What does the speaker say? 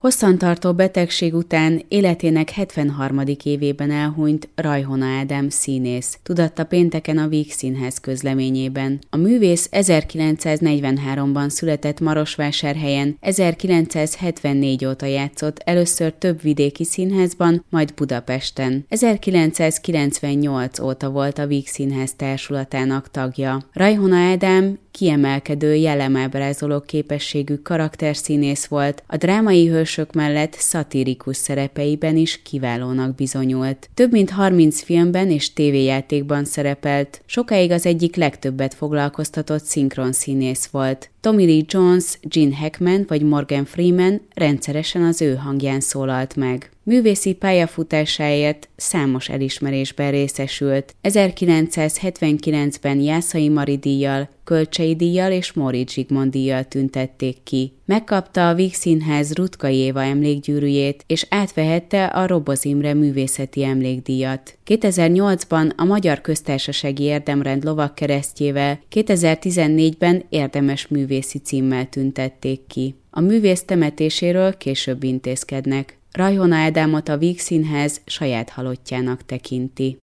Hosszantartó betegség után életének 73. évében elhunyt Rajhona Ádám színész, tudatta pénteken a Víg Színház közleményében. A művész 1943-ban született Marosvásárhelyen, 1974 óta játszott először több vidéki színházban, majd Budapesten. 1998 óta volt a Víg Színház társulatának tagja. Rajhona Ádám kiemelkedő, jellemábrázoló képességű karakterszínész volt, a drámai hősök mellett szatirikus szerepeiben is kiválónak bizonyult. Több mint 30 filmben és tévéjátékban szerepelt, sokáig az egyik legtöbbet foglalkoztatott szinkronszínész volt. Tommy Lee Jones, Gene Hackman vagy Morgan Freeman rendszeresen az ő hangján szólalt meg. Művészi pályafutásáért számos elismerésben részesült. 1979-ben Jászai Mari díjjal, Kölcsei díjjal és Móricz Zsigmond díjjal tüntették ki. Megkapta a Víg Színház Ruttkai Éva emlékgyűrűjét, és átvehette a Roboz Imre művészeti emlékdíjat. 2008-ban a Magyar Köztársasági Érdemrend lovagkeresztjével, 2014-ben érdemes művészi címmel tüntették ki. A művész temetéséről később intézkednek. Rajhona Ádámot a Víg Színház saját halottjának tekinti.